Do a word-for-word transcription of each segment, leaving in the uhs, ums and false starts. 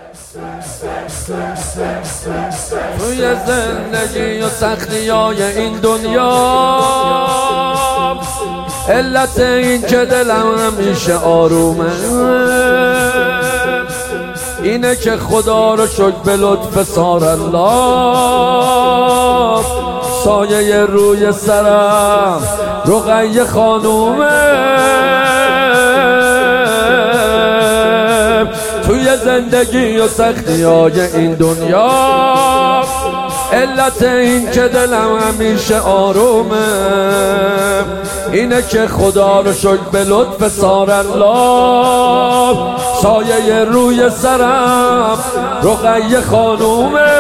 توی زندگی و سختی های این دنیا علت این که دلم همیشه آرومه اینه که خدا رو شکر به لطف سار الله سایه روی سرم رقیه خانومه. توی زندگی و سختی های این دنیا علت این که دلم همیشه آرومه اینه که خدا رو شکر به لطف سار الله سایه روی سرم رقیه خانومه.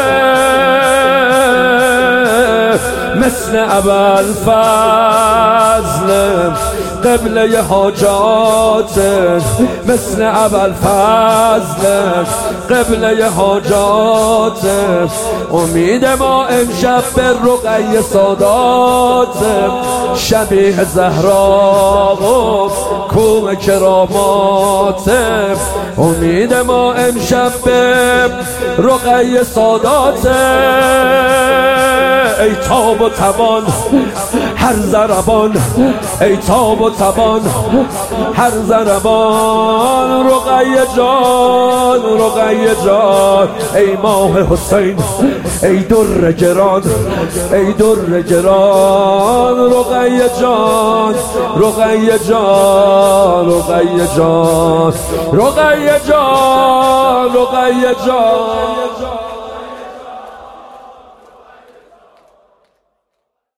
مثل ابوالفضل قبله حاجات، مثل ابوالفضل قبله حاجات. امید ما امشب به رقیه سادات شبیه زهرا و کوم کرامات. امید ما امشب به رقیه سادات. ای تاب و توان هر ضربان، ای تاب و توان هر ضربان. رقیه جان، رقیه جان، ای ماه حسین، ای در گران، ای در گران. رقیه جان، رقیه جان، رقیه جان، رقیه جان، رقیه جان.